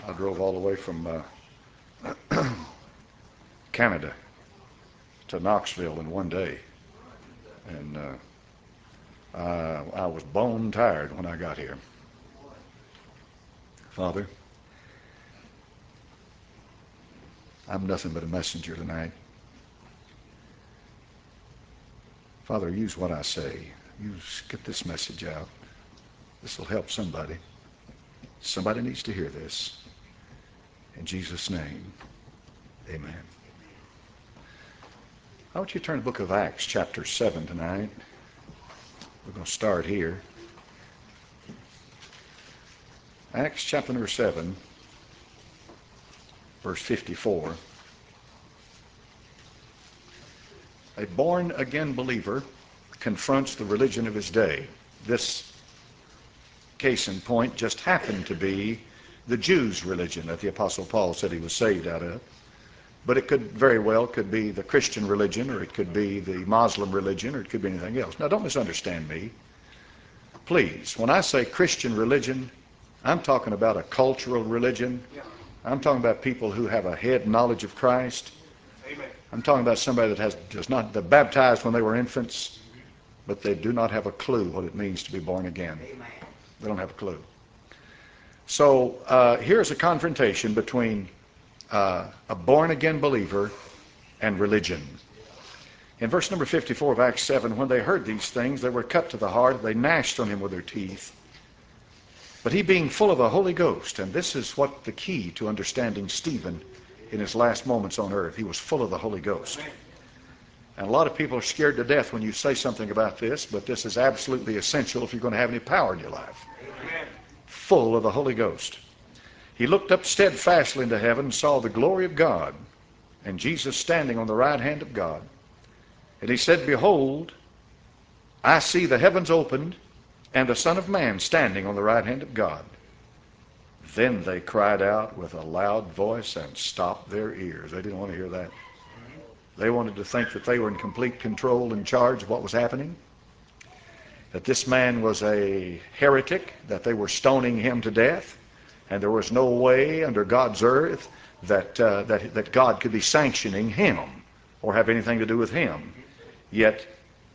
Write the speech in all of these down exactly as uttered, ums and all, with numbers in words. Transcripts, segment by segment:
I drove all the way from uh, Canada to Knoxville in one day. And uh, I, I was bone tired when I got here. Father, I'm nothing but a messenger tonight. Father, use what I say. Use, get this message out. This will help somebody. Somebody needs to hear this. In Jesus' name, amen. I want you to turn to the book of Acts, chapter seven tonight. We're going to start here. Acts chapter number seven, verse fifty-four. A born-again believer confronts the religion of his day. This case in point just happened to be the Jews' religion that the Apostle Paul said he was saved out of. But it could very well could be the Christian religion, or it could be the Muslim religion, or it could be anything else. Now, don't misunderstand me. Please, when I say Christian religion, I'm talking about a cultural religion. I'm talking about people who have a head knowledge of Christ. Amen. I'm talking about somebody that has does not they're baptized when they were infants, but they do not have a clue what it means to be born again. Amen. They don't have a clue. So uh, here's a confrontation between uh, a born-again believer and religion. In verse number fifty-four of Acts seven, when they heard these things, they were cut to the heart. They gnashed on him with their teeth. But he, being full of the Holy Ghost, and this is what the key to understanding Stephen in his last moments on earth, he was full of the Holy Ghost. And a lot of people are scared to death when you say something about this, but this is absolutely essential if you're going to have any power in your life. Amen. Full of the Holy Ghost. He looked up steadfastly into heaven and saw the glory of God, and Jesus standing on the right hand of God. And he said, Behold, I see the heavens opened, and the Son of Man standing on the right hand of God. Then they cried out with a loud voice and stopped their ears. They didn't want to hear that. They wanted to think that they were in complete control and charge of what was happening, that this man was a heretic, that they were stoning him to death, and there was no way under God's earth that, uh, that, that God could be sanctioning him or have anything to do with him. Yet,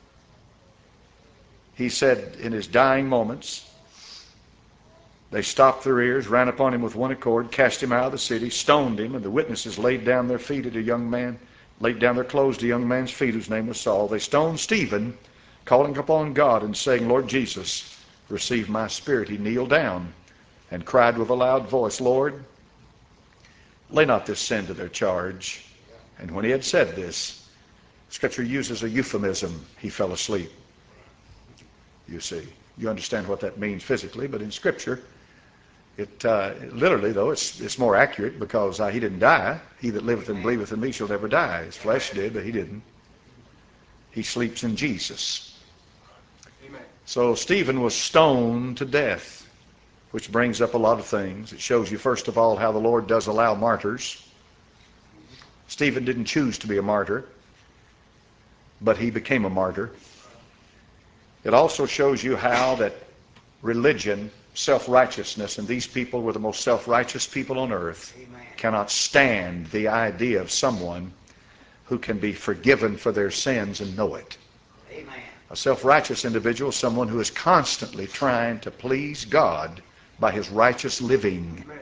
he said in his dying moments, they stopped their ears, ran upon him with one accord, cast him out of the city, stoned him, and the witnesses laid down their feet at a young man, laid down their clothes at a young man's feet whose name was Saul. They stoned Stephen, calling upon God and saying, Lord Jesus, receive my spirit. He kneeled down and cried with a loud voice, Lord, lay not this sin to their charge. And when he had said this, Scripture uses a euphemism, he fell asleep. You see, you understand what that means physically, but in Scripture, it uh, literally, though, it's it's more accurate because uh, he didn't die. He that liveth and believeth in me shall never die. His flesh did, but he didn't. He sleeps in Jesus. Amen. So Stephen was stoned to death, which brings up a lot of things. It shows you, first of all, how the Lord does allow martyrs. Stephen didn't choose to be a martyr, but he became a martyr. It also shows you how that religion, self-righteousness, and these people were the most self-righteous people on earth, Amen. Cannot stand the idea of someone who can be forgiven for their sins and know it. Amen. A self-righteous individual is someone who is constantly trying to please God by his righteous living. Amen.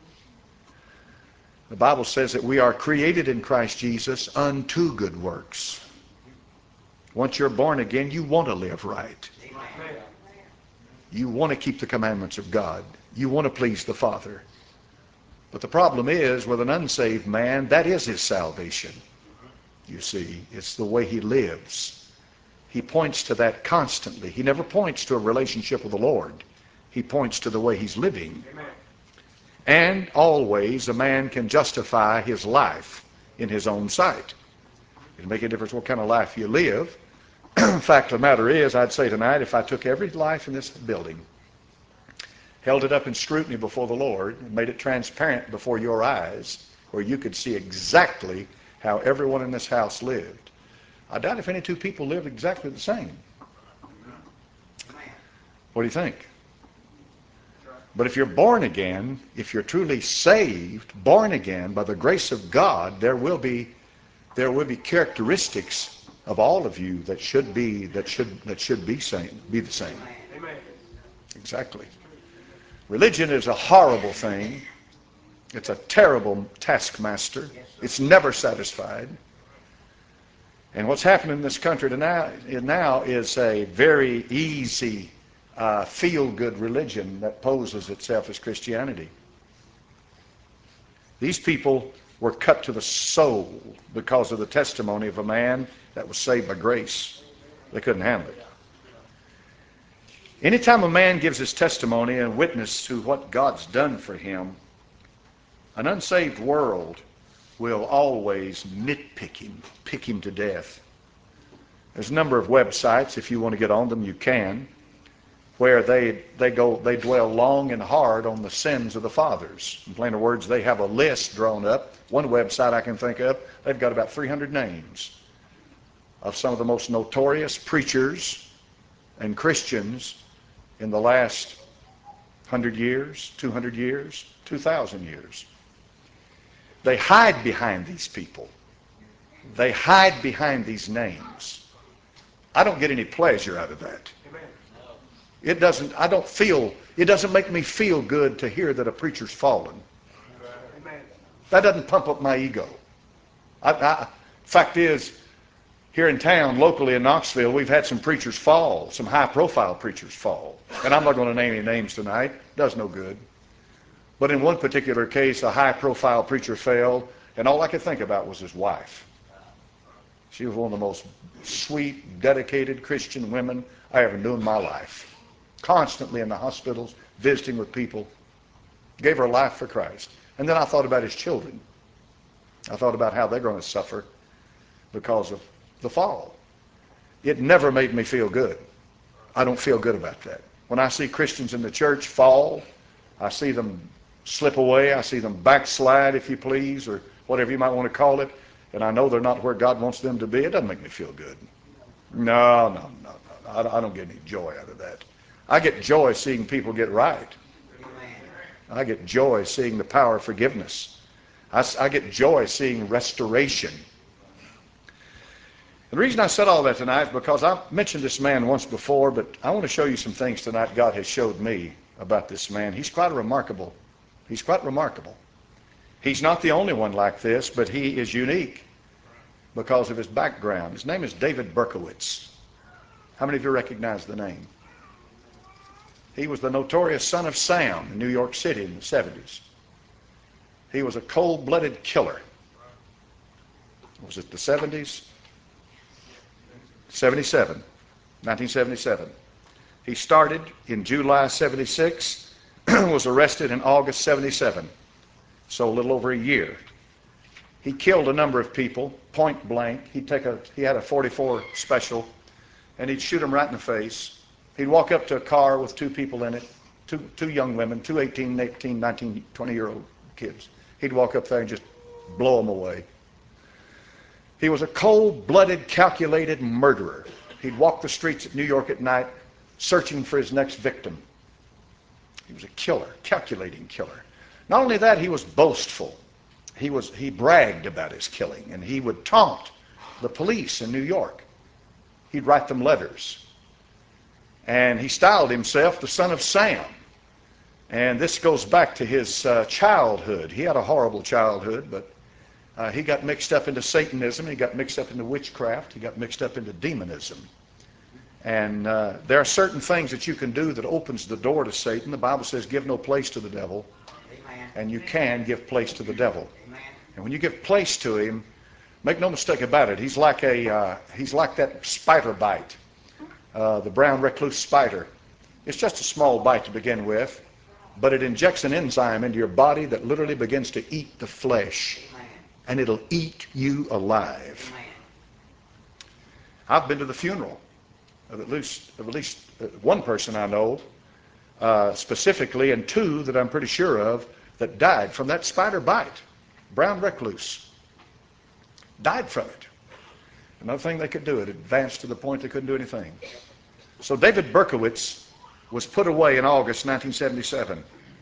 The Bible says that we are created in Christ Jesus unto good works. Once you're born again, you want to live right. Amen. You want to keep the commandments of God. You want to please the Father. But the problem is, with an unsaved man, that is his salvation. You see, it's the way he lives. He points to that constantly. He never points to a relationship with the Lord. He points to the way he's living. Amen. And always a man can justify his life in his own sight. It'll make a difference what kind of life you live. Fact of the matter is, I'd say tonight, if I took every life in this building, held it up in scrutiny before the Lord, and made it transparent before your eyes, where you could see exactly how everyone in this house lived, I doubt if any two people lived exactly the same. What do you think? But if you're born again, if you're truly saved, born again by the grace of God, there will be there will be characteristics of all of you that should be that should that should be same be the same. Amen. Exactly. Religion is a horrible thing. It's a terrible taskmaster. It's never satisfied. And what's happening in this country now, now is a very easy, uh, feel-good religion that poses itself as Christianity. These people were cut to the soul because of the testimony of a man that was saved by grace. They couldn't handle it. Anytime a man gives his testimony and witness to what God's done for him, an unsaved world will always nitpick him, pick him to death. There's a number of websites, if you want to get on them, you can, where they they go they dwell long and hard on the sins of the fathers. In plainer words, they have a list drawn up. One website I can think of, they've got about three hundred names of some of the most notorious preachers and Christians in the last hundred years, two hundred years, two thousand years. They hide behind these people. They hide behind these names. I don't get any pleasure out of that. It doesn't, I don't feel, it doesn't make me feel good to hear that a preacher's fallen. That doesn't pump up my ego. I, I, fact is, here in town, locally in Knoxville, we've had some preachers fall, some high-profile preachers fall. And I'm not going to name any names tonight. Does no good. But in one particular case, a high-profile preacher fell, and all I could think about was his wife. She was one of the most sweet, dedicated Christian women I ever knew in my life. Constantly in the hospitals, visiting with people. Gave her life for Christ. And then I thought about his children. I thought about how they're going to suffer because of the fall. It never made me feel good. I don't feel good about that. When I see Christians in the church fall, I see them slip away, I see them backslide, if you please, or whatever you might want to call it, and I know they're not where God wants them to be, it doesn't make me feel good. No, no, no, no. I, I don't get any joy out of that. I get joy seeing people get right. I get joy seeing the power of forgiveness. I, I get joy seeing restoration. The reason I said all that tonight is because I've mentioned this man once before, but I want to show you some things tonight God has showed me about this man. He's quite remarkable. He's quite remarkable. He's not the only one like this, but he is unique because of his background. His name is David Berkowitz. How many of you recognize the name? He was the notorious Son of Sam in New York City in the seventies. He was a cold-blooded killer. Was it the seventies? seventy-seven. nineteen seventy-seven. He started in July seventy-six, was arrested in August seventy-seven. So a little over a year. He killed a number of people, point blank. He'd take a, he had a forty-four special, and he'd shoot them right in the face. He'd walk up to a car with two people in it, two, two young women, two eighteen, eighteen, nineteen, twenty-year-old kids. He'd walk up there and just blow them away. He was a cold-blooded, calculated murderer. He'd walk the streets of New York at night searching for his next victim. He was a killer, calculating killer. Not only that, he was boastful. He was he bragged about his killing, and he would taunt the police in New York. He'd write them letters. And he styled himself the Son of Sam. And this goes back to his uh, childhood. He had a horrible childhood, but uh, he got mixed up into Satanism. He got mixed up into witchcraft. He got mixed up into demonism. And uh, there are certain things that you can do that opens the door to Satan. The Bible says, give no place to the devil. Amen. And you can give place to the devil. Amen. And when you give place to him, make no mistake about it, he's like a uh, he's like that spider bite. Uh, the brown recluse spider. It's just a small bite to begin with, but it injects an enzyme into your body that literally begins to eat the flesh, and it'll eat you alive. I've been to the funeral of at least, of at least one person I know, uh, specifically, and two that I'm pretty sure of, that died from that spider bite. Brown recluse. Died from it. Another thing they could do, it advanced to the point they couldn't do anything. So David Berkowitz was put away in August nineteen seventy-seven.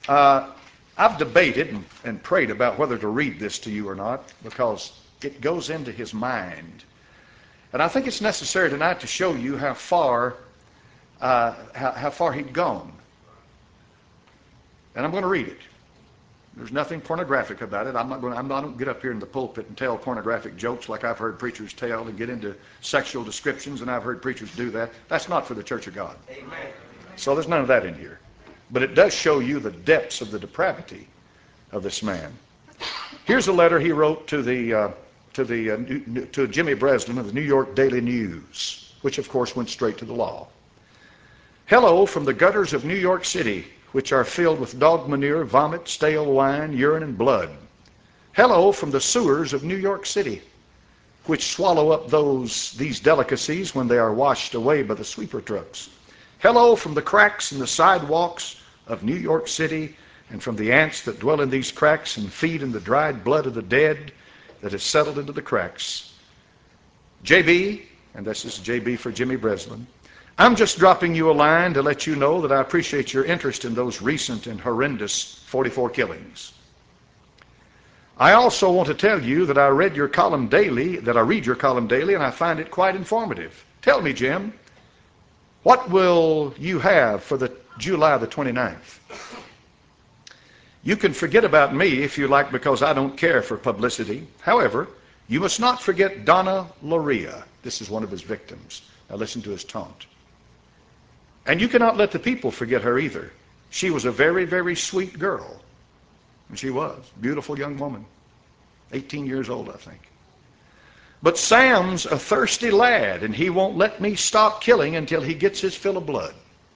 Uh, I've debated and, and prayed about whether to read this to you or not because it goes into his mind. And I think it's necessary tonight to show you how far, uh, how, how far he'd gone. And I'm going to read it. There's nothing pornographic about it. I'm not going to, I'm not going to get up here in the pulpit and tell pornographic jokes like I've heard preachers tell and get into sexual descriptions, and I've heard preachers do that. That's not for the church of God. Amen. So there's none of that in here. But it does show you the depths of the depravity of this man. Here's a letter he wrote to the uh, to the uh, to Jimmy Breslin of the New York Daily News, which of course went straight to the law. Hello from the gutters of New York City, which are filled with dog manure, vomit, stale wine, urine, and blood. Hello from the sewers of New York City, which swallow up those these delicacies when they are washed away by the sweeper trucks. Hello from the cracks in the sidewalks of New York City, and from the ants that dwell in these cracks and feed in the dried blood of the dead that has settled into the cracks. J B, and this is J B for Jimmy Breslin, I'm just dropping you a line to let you know that I appreciate your interest in those recent and horrendous forty-four killings. I also want to tell you that I read your column daily, that I read your column daily, and I find it quite informative. Tell me, Jim, what will you have for the July the twenty-ninth? You can forget about me if you like, because I don't care for publicity. However, you must not forget Donna Loria. This is one of his victims. Now listen to his taunt. And you cannot let the people forget her either. She was a very, very sweet girl. And she was. Beautiful young woman. eighteen years old, I think. But Sam's a thirsty lad, and he won't let me stop killing until he gets his fill of blood.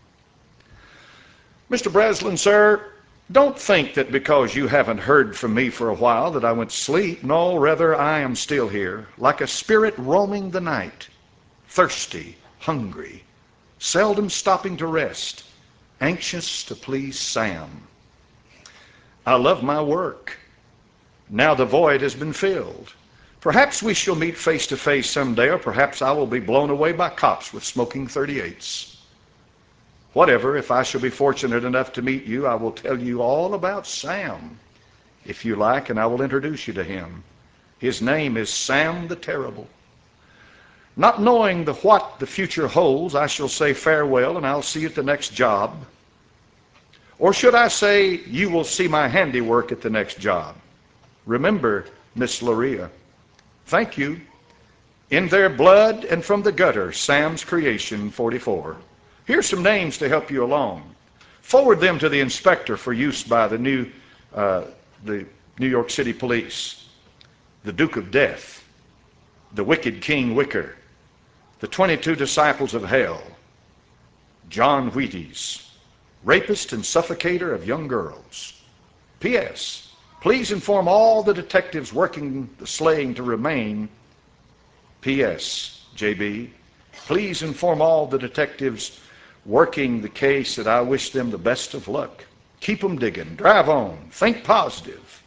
Mister Breslin, sir, don't think that because you haven't heard from me for a while that I went to sleep. No, rather, I am still here, like a spirit roaming the night, thirsty, hungry, seldom stopping to rest, anxious to please Sam. I love my work. Now the void has been filled. Perhaps we shall meet face to face someday, or perhaps I will be blown away by cops with smoking thirty-eights. Whatever, if I shall be fortunate enough to meet you, I will tell you all about Sam, if you like, and I will introduce you to him. His name is Sam the Terrible. Not knowing the what the future holds, I shall say farewell, and I'll see you at the next job. Or should I say, you will see my handiwork at the next job. Remember, Miss Loria. Thank you. In their blood and from the gutter, Sam's Creation, forty-four. Here's some names to help you along. Forward them to the inspector for use by the new, uh, the New York City Police. The Duke of Death, the Wicked King Wicker, the twenty-two Disciples of Hell, John Wheaties, rapist and suffocator of young girls. P S. Please inform all the detectives working the slaying to remain. P S. J B. Please inform all the detectives working the case that I wish them the best of luck. Keep them digging. Drive on. Think positive.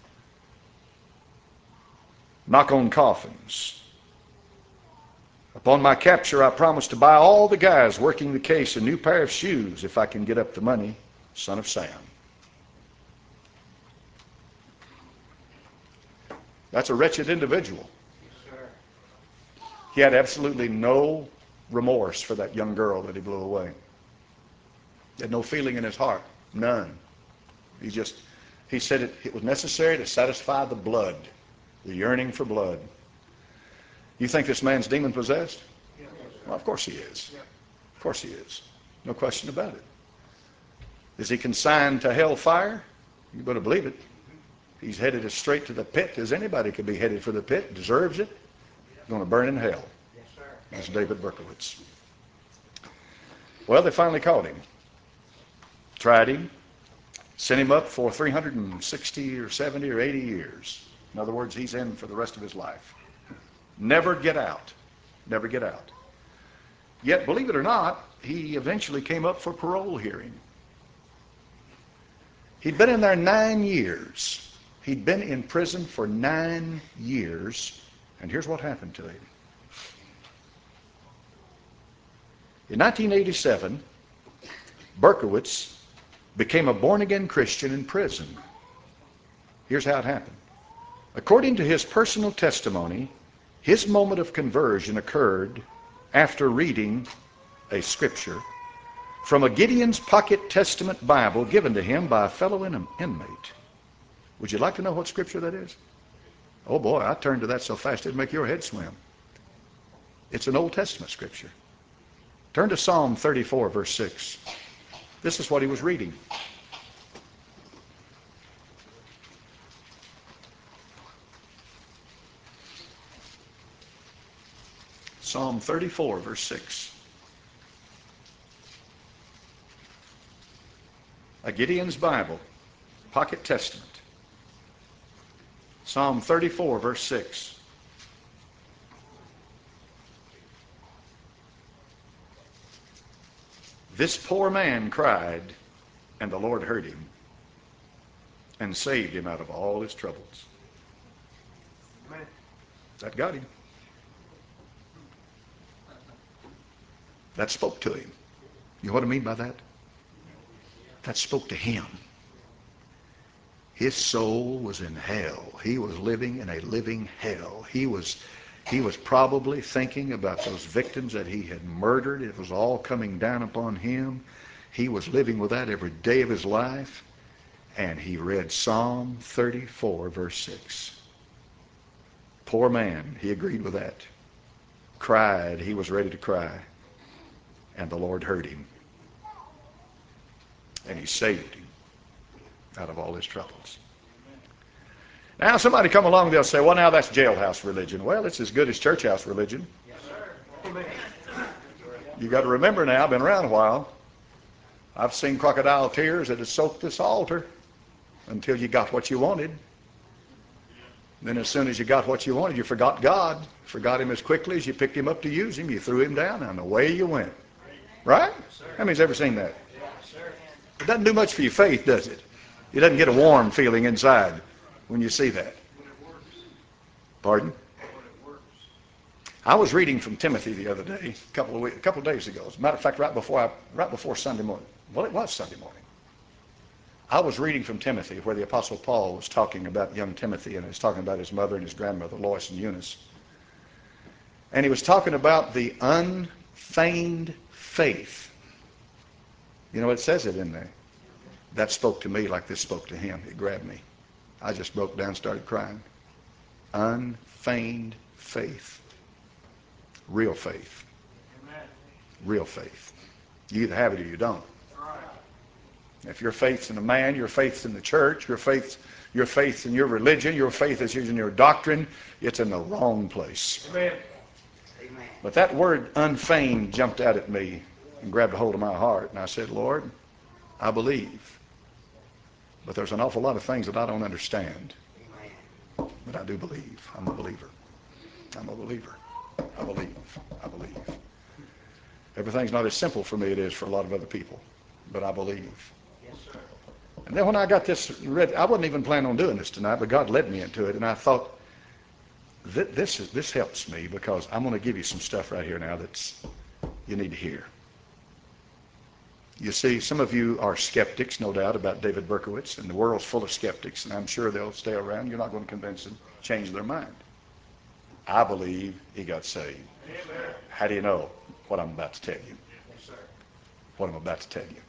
Knock on coffins. Upon my capture, I promise to buy all the guys working the case a new pair of shoes if I can get up the money. Son of Sam. That's a wretched individual. He had absolutely no remorse for that young girl that he blew away. He had no feeling in his heart. None. He just, he said it, it was necessary to satisfy the blood, the yearning for blood. You think this man's demon-possessed? Well, of course he is. Of course he is. No question about it. Is he consigned to hellfire? You better believe it. He's headed as straight to the pit as anybody could be headed for the pit. Deserves it. Going to burn in hell. That's David Berkowitz. Well, they finally caught him. Tried him. Sent him up for three hundred sixty or seventy or eighty years. In other words, he's in for the rest of his life. Never get out. Never get out. Yet, believe it or not, he eventually came up for parole hearing. He'd been in there nine years. He'd been in prison for nine years. And here's what happened to him. In nineteen eighty-seven, Berkowitz became a born-again Christian in prison. Here's how it happened. According to his personal testimony, his moment of conversion occurred after reading a scripture from a Gideon's Pocket Testament Bible given to him by a fellow inmate. Would you like to know what scripture that is? Oh boy, I turned to that so fast it'd make your head swim. It's an Old Testament scripture. Turn to Psalm thirty-four, verse six. This is what he was reading. Psalm thirty-four, verse six. A Gideon's Bible, Pocket Testament. Psalm thirty-four, verse six. This poor man cried, and the Lord heard him and saved him out of all his troubles. Amen. That got him. That spoke to him. You know what I mean by that? That spoke to him. His soul was in hell. He was living in a living hell. He was, he was probably thinking about those victims that he had murdered. It was all coming down upon him. He was living with that every day of his life. And he read Psalm thirty-four, verse six. Poor man, he agreed with that. Cried, he was ready to cry. And the Lord heard him. And he saved him out of all his troubles. Now somebody come along, they'll say, well, now that's jailhouse religion. Well, it's as good as church house religion. Yes, sir. You got to remember now, I've been around a while. I've seen crocodile tears that had soaked this altar until you got what you wanted. Then as soon as you got what you wanted, you forgot God. Forgot him as quickly as you picked him up to use him. You threw him down and away you went. Right? How many's ever seen that? It doesn't do much for your faith, does it? It doesn't get a warm feeling inside when you see that. Pardon? I was reading from Timothy the other day, a couple of weeks, a couple of days ago. As a matter of fact, right before I, right before Sunday morning. Well, it was Sunday morning. I was reading from Timothy where the Apostle Paul was talking about young Timothy, and he was talking about his mother and his grandmother, Lois and Eunice. And he was talking about the unfeigned faith. You know, it says it in there. That spoke to me like this spoke to him. It grabbed me. I just broke down and started crying. Unfeigned faith. Real faith. Real faith. You either have it or you don't. If your faith's in a man, your faith's in the church, your faith, your faith's in your religion, your faith is in your doctrine, it's in the wrong place. Amen. But that word unfeigned jumped out at me and grabbed a hold of my heart. And I said, Lord, I believe. But there's an awful lot of things that I don't understand. But I do believe. I'm a believer. I'm a believer. I believe. I believe. Everything's not as simple for me as it is for a lot of other people. But I believe. Yes, sir. And then when I got this read, I wasn't even planning on doing this tonight, but God led me into it. And I thought, this, is, this helps me because I'm going to give you some stuff right here now that's you need to hear. You see, some of you are skeptics, no doubt, about David Berkowitz, and the world's full of skeptics, and I'm sure they'll stay around. You're not going to convince them, change their mind. I believe he got saved. Amen. How do you know what I'm about to tell you? Yes, sir. What I'm about to tell you.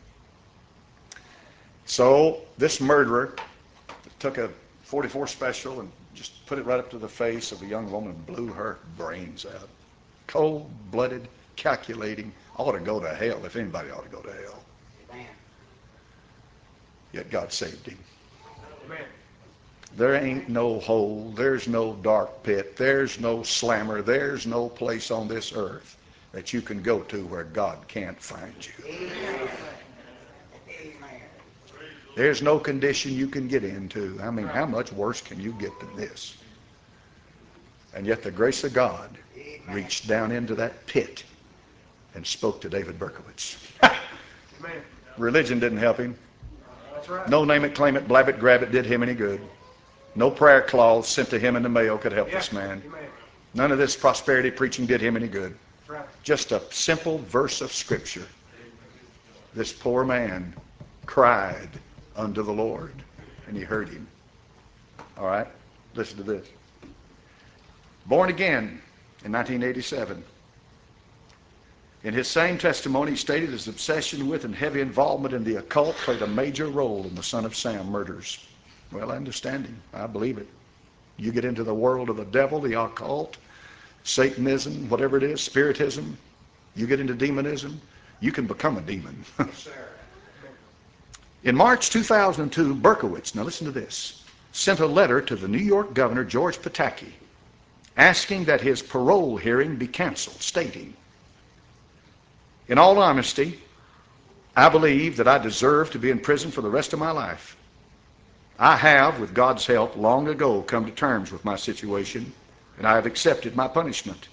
So, this murderer took a forty-four special and just put it right up to the face of a young woman and blew her brains out. Cold-blooded, calculating, ought to go to hell if anybody ought to go to hell. Amen. Yet God saved him. Amen. There ain't no hole, there's no dark pit, there's no slammer, there's no place on this earth that you can go to where God can't find you. Amen. There's no condition you can get into. I mean, how much worse can you get than this? And yet the grace of God reached down into that pit and spoke to David Berkowitz. Religion didn't help him. No name it, claim it, blab it, grab it did him any good. No prayer clause sent to him in the mail could help this man. None of this prosperity preaching did him any good. Just a simple verse of Scripture. This poor man cried unto the Lord, and he heard him. All right, listen to this. Born again in nineteen eighty-seven. In his same testimony, he stated his obsession with and heavy involvement in the occult played a major role in the Son of Sam murders. Well, I understand him. I believe it. You get into the world of the devil, the occult, Satanism, whatever it is, spiritism, you get into demonism, you can become a demon. In March two thousand two, Berkowitz, now listen to this, sent a letter to the New York Governor, George Pataki, asking that his parole hearing be canceled, stating, "In all honesty, I believe that I deserve to be in prison for the rest of my life. I have, with God's help, long ago come to terms with my situation, and I have accepted my punishment."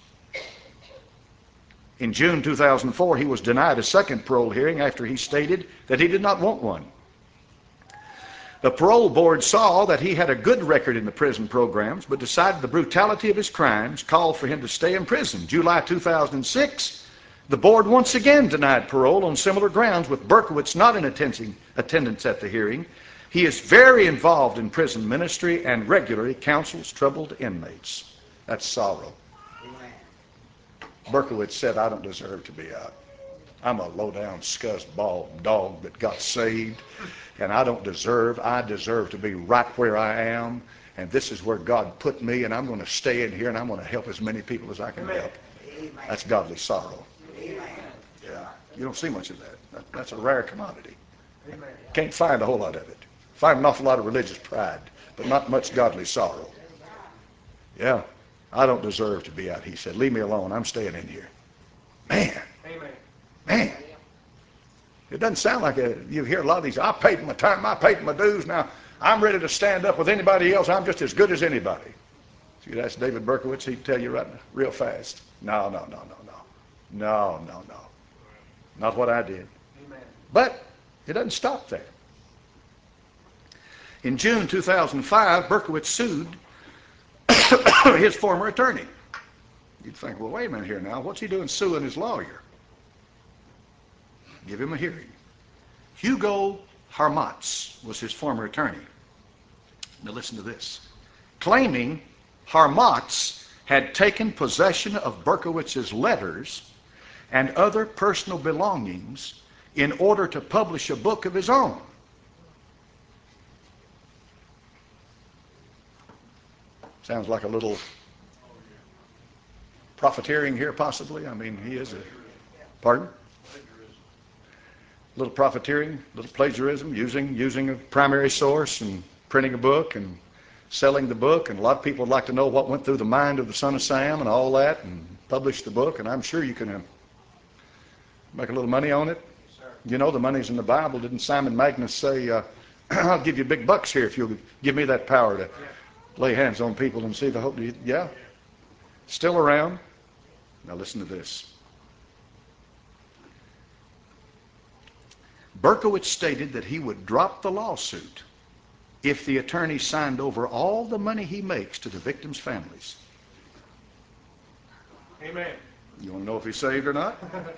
In June two thousand four, he was denied a second parole hearing after he stated that he did not want one. The parole board saw that he had a good record in the prison programs, but decided the brutality of his crimes called for him to stay in prison. July two thousand six, the board once again denied parole on similar grounds, with Berkowitz not in attendance at the hearing. He is very involved in prison ministry and regularly counsels troubled inmates. That's sorrow. Berkowitz said, "I don't deserve to be out. I'm a low-down, scuzz-ball dog that got saved, and I don't deserve, I deserve to be right where I am, and this is where God put me, and I'm going to stay in here, and I'm going to help as many people as I can help." That's godly sorrow. Yeah, you don't see much of that. that that's a rare commodity. Can't find a whole lot of it. Find an awful lot of religious pride, but not much godly sorrow. Yeah, "I don't deserve to be out," he said. "Leave me alone. I'm staying in here." Man. Man. It doesn't sound like a, you hear a lot of these, "I paid my time, I paid my dues, now I'm ready to stand up with anybody else. I'm just as good as anybody." See, that's David Berkowitz. He'd tell you right real fast. No, no, no, no, no. No, no, no. Not what I did. But it doesn't stop there. In June two thousand five, Berkowitz sued his former attorney. You'd think, well, wait a minute here now. What's he doing suing his lawyer? Give him a hearing. Hugo Harmatz was his former attorney. Now listen to this. Claiming Harmatz had taken possession of Berkowitz's letters and other personal belongings in order to publish a book of his own. Sounds like a little profiteering here, possibly. I mean, he is a, pardon? A little profiteering, a little plagiarism, using using a primary source and printing a book and selling the book. And a lot of people would like to know what went through the mind of the son of Sam and all that, and publish the book. And I'm sure you can uh, make a little money on it. You know, the money's in the Bible. Didn't Simon Magnus say, uh, "I'll give you big bucks here if you'll give me that power to lay hands on people and see the hope"? Yeah, still around. Now listen to this. Berkowitz stated that he would drop the lawsuit if the attorney signed over all the money he makes to the victims' families. Amen. You want to know if he's saved or not?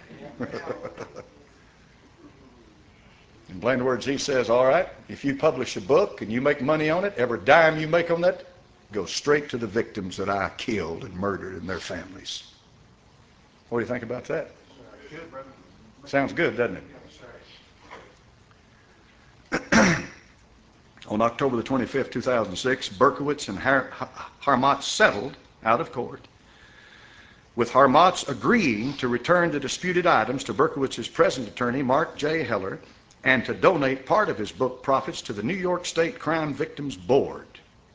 In plain words, he says, all right, if you publish a book and you make money on it, every dime you make on that goes straight to the victims that I killed and murdered and their families. What do you think about that? Sounds good, doesn't it? On October the twenty-fifth, two thousand six, Berkowitz and Har- Harmatz settled out of court, with Harmatz agreeing to return the disputed items to Berkowitz's present attorney, Mark J. Heller, and to donate part of his book profits to the New York State Crime Victims Board.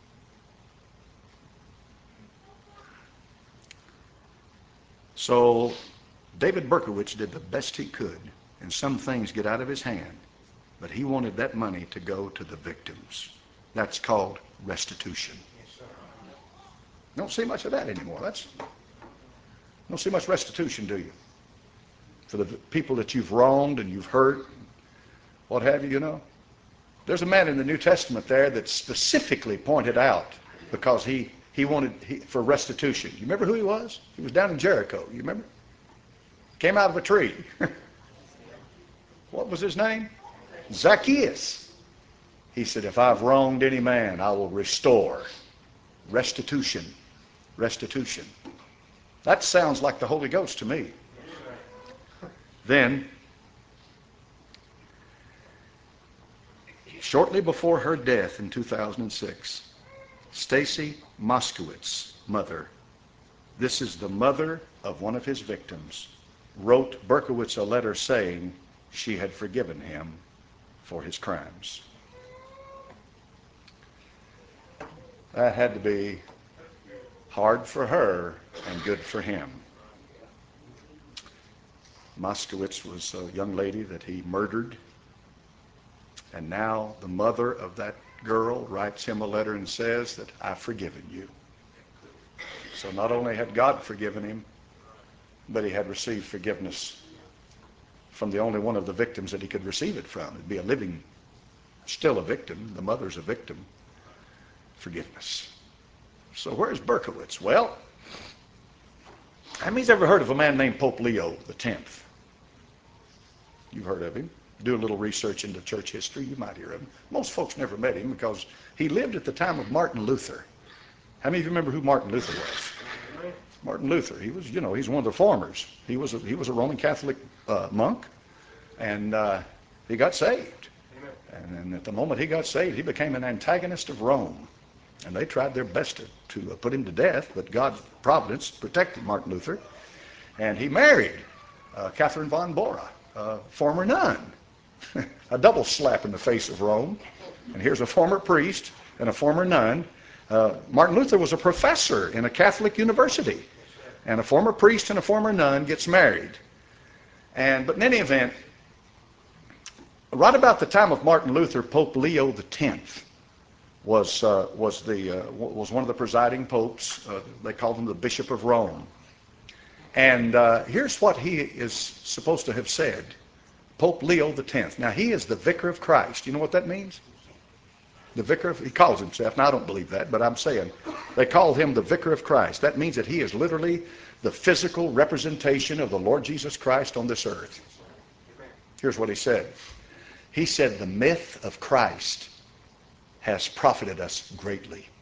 So David Berkowitz did the best he could, and some things get out of his hand, but he wanted that money to go to the victims. That's called restitution. Don't see much of that anymore. That's don't see much restitution, do you? For the people that you've wronged and you've hurt, what have you, you know? There's a man in the New Testament there that specifically pointed out because he, he wanted he, for restitution. You remember who he was? He was down in Jericho. You remember? Came out of a tree. What was his name? Zacchaeus, he said, if I've wronged any man, I will restore. Restitution. Restitution. That sounds like the Holy Ghost to me. Then, shortly before her death in two thousand six, Stacy Moskowitz, mother, this is the mother of one of his victims, wrote Berkowitz a letter saying she had forgiven him for his crimes. That had to be hard for her and good for him. Moskowitz was a young lady that he murdered, and now the mother of that girl writes him a letter and says that I've forgiven you. So not only had God forgiven him, but he had received forgiveness from the only one of the victims that he could receive it from. It'd be a living, still a victim. The mother's a victim. Forgiveness. So where's Berkowitz? Well, how many's ever heard of a man named Pope Leo the tenth? You've heard of him. Do a little research into church history, you might hear of him. Most folks never met him because he lived at the time of Martin Luther. How many of you remember who Martin Luther was? Martin Luther, he was, you know, he's one of the reformers. He was a, he was a Roman Catholic uh, monk, and uh, he got saved. And, and at the moment he got saved, he became an antagonist of Rome. And they tried their best to, to uh, put him to death, but God's providence protected Martin Luther. And he married uh, Catherine von Bora, a former nun. A double slap in the face of Rome. And here's a former priest and a former nun. Uh, Martin Luther was a professor in a Catholic university. And a former priest and a former nun gets married. And but in any event, right about the time of Martin Luther, Pope Leo the tenth was uh, was the uh, was one of the presiding popes. Uh, they called him the Bishop of Rome. And uh, here's what he is supposed to have said. Pope Leo the tenth. Now, he is the Vicar of Christ. You know what that means? The Vicar of, he calls himself, now I don't believe that, but I'm saying, they call him the Vicar of Christ. That means that he is literally the physical representation of the Lord Jesus Christ on this earth. Here's what he said. He said, the myth of Christ has profited us greatly.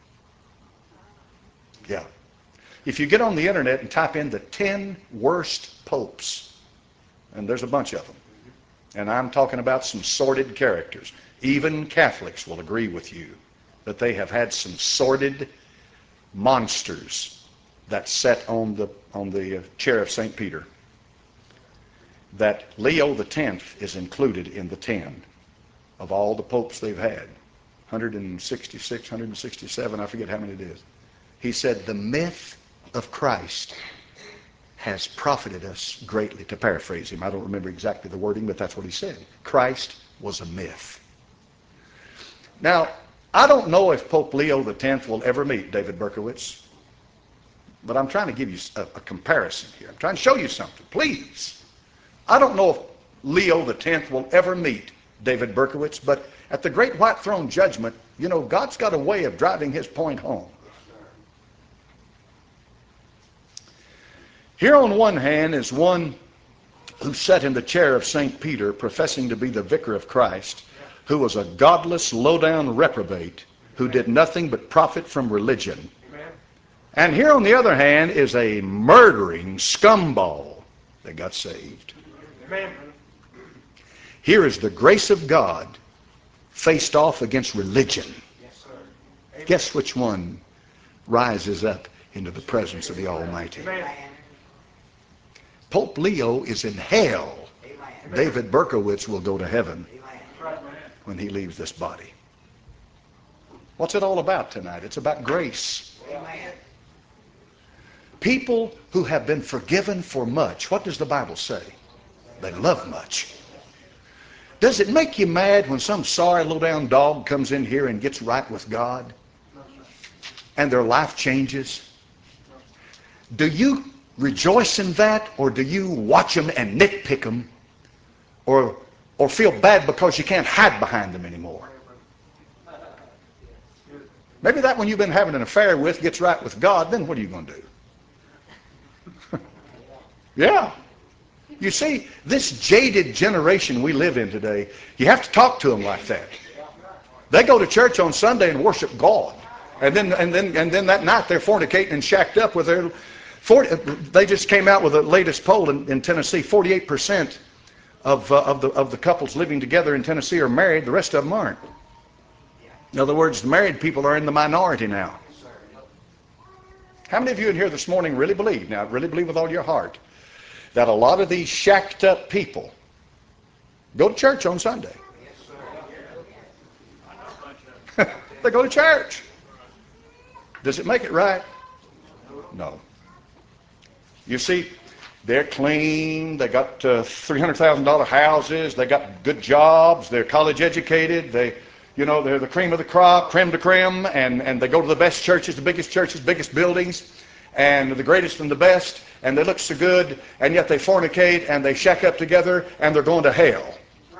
Yeah. If you get on the internet and type in the ten worst popes, and there's a bunch of them, and I'm talking about some sordid characters. Even Catholics will agree with you that they have had some sordid monsters that sat on the on the chair of Saint Peter. That Leo the tenth is included in the ten of all the popes they've had. one hundred sixty-six, one hundred sixty-seven, I forget how many it is. He said, the myth of Christ has profited us greatly. To paraphrase him, I don't remember exactly the wording, but that's what he said. Christ was a myth. Now, I don't know if Pope Leo the tenth will ever meet David Berkowitz, but I'm trying to give you a, a comparison here. I'm trying to show you something. Please. I don't know if Leo the tenth will ever meet David Berkowitz, but at the great white throne judgment, you know, God's got a way of driving his point home. Here on one hand is one who sat in the chair of Saint Peter, professing to be the Vicar of Christ, who was a godless, low-down reprobate who did nothing but profit from religion. And here on the other hand is a murdering scumball that got saved. Here is the grace of God faced off against religion. Guess which one rises up into the presence of the Almighty? Pope Leo is in hell. David Berkowitz will go to heaven when he leaves this body. What's it all about tonight? It's about grace. People who have been forgiven for much, what does the Bible say? They love much. Does it make you mad when some sorry low-down dog comes in here and gets right with God and their life changes? Do you rejoice in that, or do you watch them and nitpick them, or or feel bad because you can't hide behind them anymore? Maybe that one you've been having an affair with gets right with God, then what are you going to do? Yeah. You see, this jaded generation we live in today, you have to talk to them like that. They go to church on Sunday and worship God. And then and then and then that night they're fornicating and shacked up with their forty, they just came out with the latest poll in, in Tennessee. forty-eight percent of uh, of the of the couples living together in Tennessee are married. The rest of them aren't. In other words, the married people are in the minority now. How many of you in here this morning really believe, now really believe with all your heart, that a lot of these shacked up people go to church on Sunday? They go to church. Does it make it right? No. You see, they're clean. They got uh, three hundred thousand dollar houses. They got good jobs. They're college educated. They, you know, they're the cream of the crop, creme de creme, and, and they go to the best churches, the biggest churches, biggest buildings, and the greatest and the best, and they look so good, and yet they fornicate and they shack up together, and they're going to hell.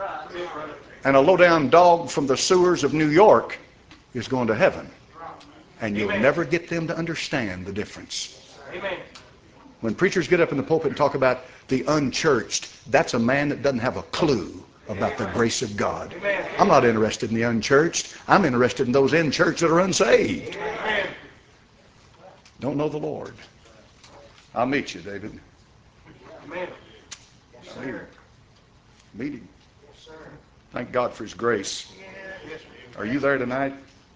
And a low-down dog from the sewers of New York is going to heaven. And you'll Amen. Never get them to understand the difference. Amen. When preachers get up in the pulpit and talk about the unchurched, that's a man that doesn't have a clue about the grace of God. Amen. I'm not interested in the unchurched. I'm interested in those in church that are unsaved. Amen. Don't know the Lord. I'll meet you, David. Amen. See you. Meet him. Thank God for his grace. Are you there tonight?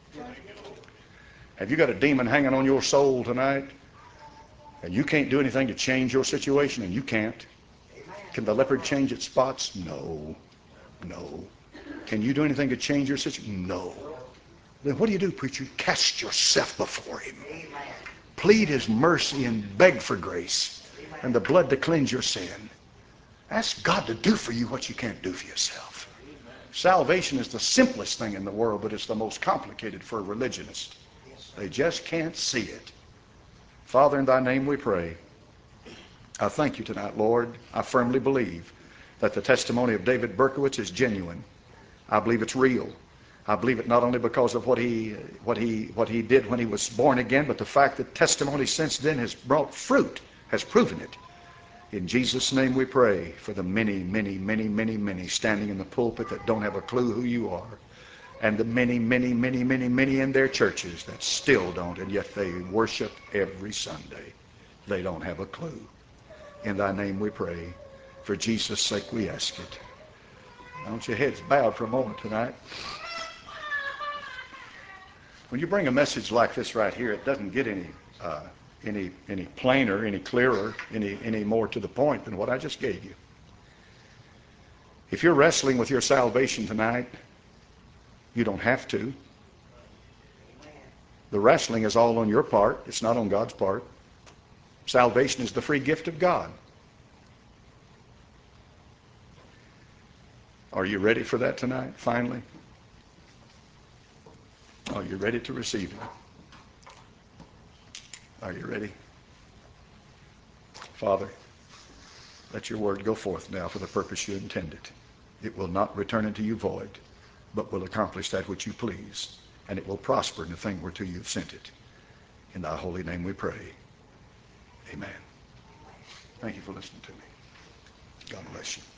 Have you got a demon hanging on your soul tonight? And you can't do anything to change your situation, and you can't. Can the leopard change its spots? No. No. Can you do anything to change your situation? No. Then what do you do, preacher? Cast yourself before him. Plead his mercy and beg for grace and the blood to cleanse your sin. Ask God to do for you what you can't do for yourself. Salvation is the simplest thing in the world, but it's the most complicated for a religionist. They just can't see it. Father, in thy name we pray. I thank you tonight, Lord. I firmly believe that the testimony of David Berkowitz is genuine. I believe it's real. I believe it not only because of what he what he what he did when he was born again, but the fact that testimony since then has brought fruit, has proven it. In Jesus' name we pray for the many, many, many, many, many standing in the pulpit that don't have a clue who you are. And the many, many, many, many, many in their churches that still don't, and yet they worship every Sunday. They don't have a clue. In thy name we pray. For Jesus' sake we ask it. I want your heads bowed for a moment tonight. When you bring a message like this right here, it doesn't get any uh, any any plainer, any clearer, any any more to the point than what I just gave you. If you're wrestling with your salvation tonight, you don't have to. The wrestling is all on your part. It's not on God's part. Salvation is the free gift of God. Are you ready for that tonight, finally? Are you ready to receive it? Are you ready? Father, let your word go forth now for the purpose you intended. It will not return unto you void, but will accomplish that which you please, and it will prosper in the thing whereto you have sent it. In thy holy name we pray. Amen. Thank you for listening to me. God bless you.